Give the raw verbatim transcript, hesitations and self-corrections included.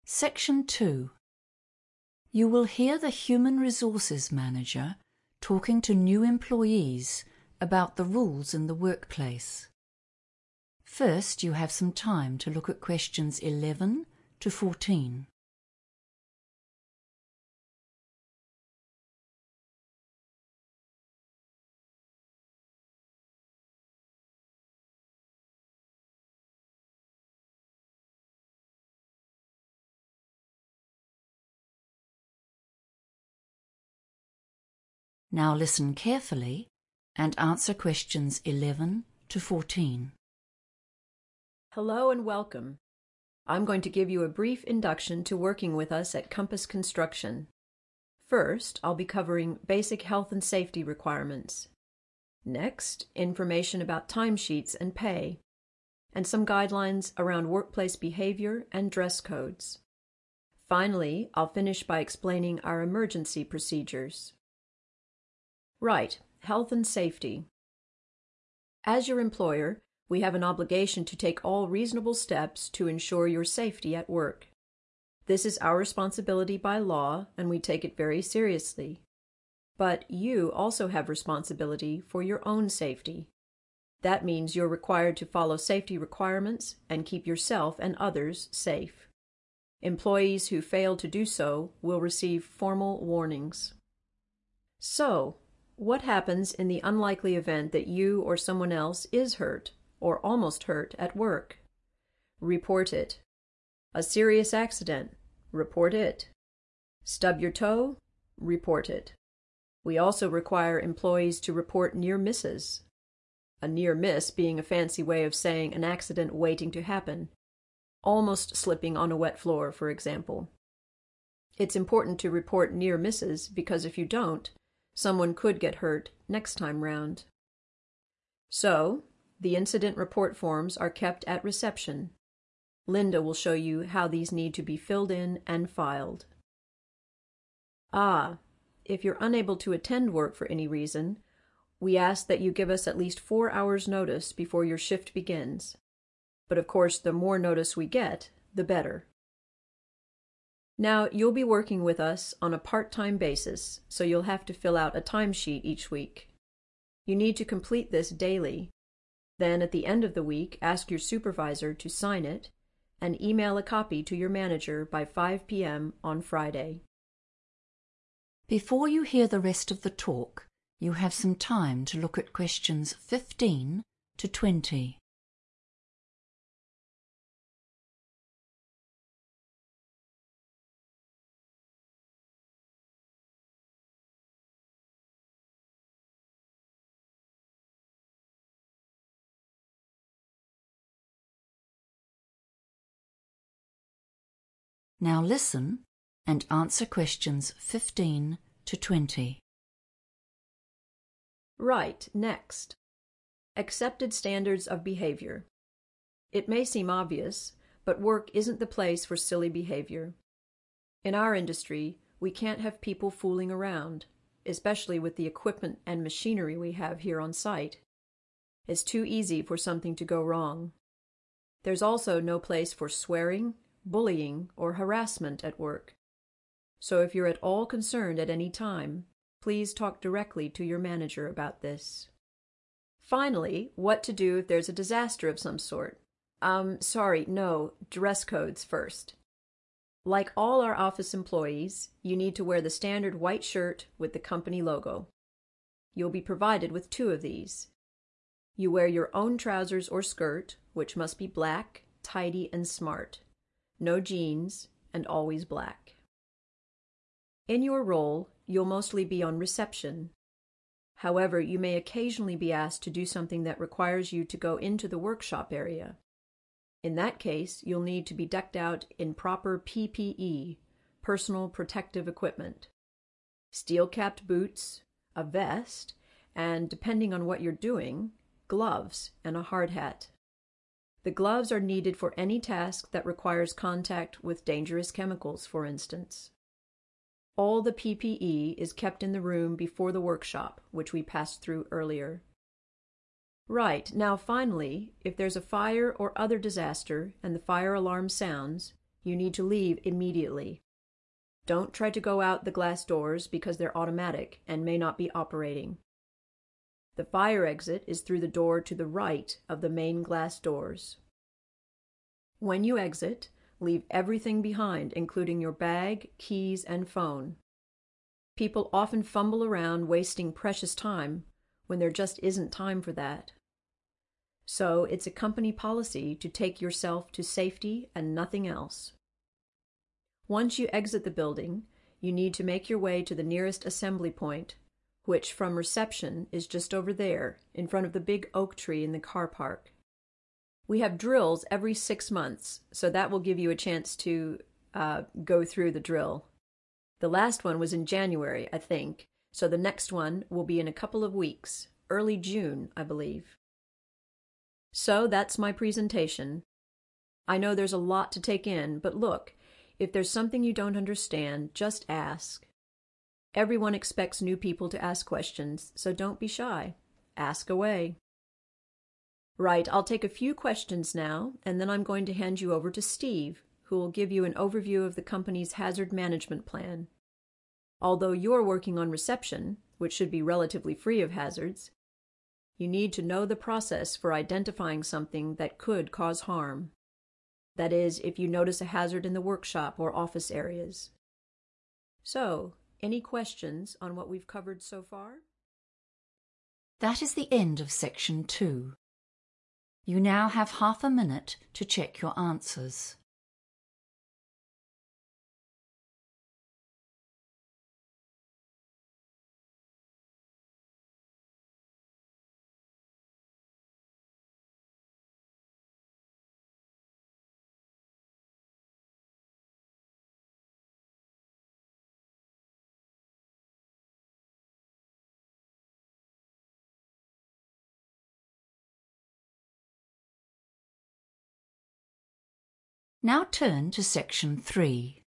Section two. You will hear the Human Resources Manager talking to new employees about the rules in the workplace. First, you have some time to look at questions eleven to fourteen. Now listen carefully and answer questions eleven to fourteen. Hello and welcome. I'm going to give you a brief induction to working with us at Compass Construction. First, I'll be covering basic health and safety requirements. Next, information about timesheets and pay, and some guidelines around workplace behavior and dress codes. Finally, I'll finish by explaining our emergency procedures. Right, health and safety. As your employer, we have an obligation to take all reasonable steps to ensure your safety at work. This is our responsibility by law, and we take it very seriously. But you also have responsibility for your own safety. That means you're required to follow safety requirements and keep yourself and others safe. Employees who fail to do so will receive formal warnings. So, what happens in the unlikely event that you or someone else is hurt or almost hurt at work? Report it. A serious accident? Report it. Stub your toe? Report it. We also require employees to report near misses. A near miss being a fancy way of saying an accident waiting to happen. Almost slipping on a wet floor, for example. It's important to report near misses because if you don't, someone could get hurt next time round. So, the incident report forms are kept at reception. Linda will show you how these need to be filled in and filed. Ah, if you're unable to attend work for any reason, we ask that you give us at least four hours notice before your shift begins. But of course, the more notice we get, the better. Now, you'll be working with us on a part-time basis, so you'll have to fill out a timesheet each week. You need to complete this daily. Then, at the end of the week, ask your supervisor to sign it and email a copy to your manager by five p m on Friday. Before you hear the rest of the talk, you have some time to look at questions fifteen to twenty. Now listen and answer questions fifteen to twenty. Right, next. Accepted standards of behavior. It may seem obvious, but work isn't the place for silly behavior. In our industry, we can't have people fooling around, especially with the equipment and machinery we have here on site. It's too easy for something to go wrong. There's also no place for swearing, bullying, or harassment at work. So if you're at all concerned at any time, please talk directly to your manager about this. Finally, what to do if there's a disaster of some sort. Um, sorry, no, dress codes first. Like all our office employees, you need to wear the standard white shirt with the company logo. You'll be provided with two of these. You wear your own trousers or skirt, which must be black, tidy, and smart. No jeans, and always black. In your role, you'll mostly be on reception. However, you may occasionally be asked to do something that requires you to go into the workshop area. In that case, you'll need to be decked out in proper P P E, personal protective equipment. Steel-capped boots, a vest, and, depending on what you're doing, gloves and a hard hat. The gloves are needed for any task that requires contact with dangerous chemicals, for instance. All the P P E is kept in the room before the workshop, which we passed through earlier. Right, now finally, if there's a fire or other disaster and the fire alarm sounds, You need to leave immediately. Don't try to go out the glass doors because they're automatic and may not be operating. The fire exit is through the door to the right of the main glass doors. When you exit, leave everything behind, including your bag, keys, and phone. People often fumble around wasting precious time when there just isn't time for that. So it's a company policy to take yourself to safety and nothing else. Once you exit the building, you need to make your way to the nearest assembly point, which from reception is just over there in front of the big oak tree in the car park. We have drills every six months, so that will give you a chance to uh, go through the drill. The last one was in January, I think, so the next one will be in a couple of weeks, early June, I believe. So that's my presentation. I know there's a lot to take in, but look, if there's something you don't understand, just ask. Everyone expects new people to ask questions, so don't be shy. Ask away. Right, I'll take a few questions now, and then I'm going to hand you over to Steve, who will give you an overview of the company's hazard management plan. Although you're working on reception, which should be relatively free of hazards, you need to know the process for identifying something that could cause harm. That is, if you notice a hazard in the workshop or office areas. So, any questions on what we've covered so far? That is the end of section two. You now have half a minute to check your answers. Now turn to section three.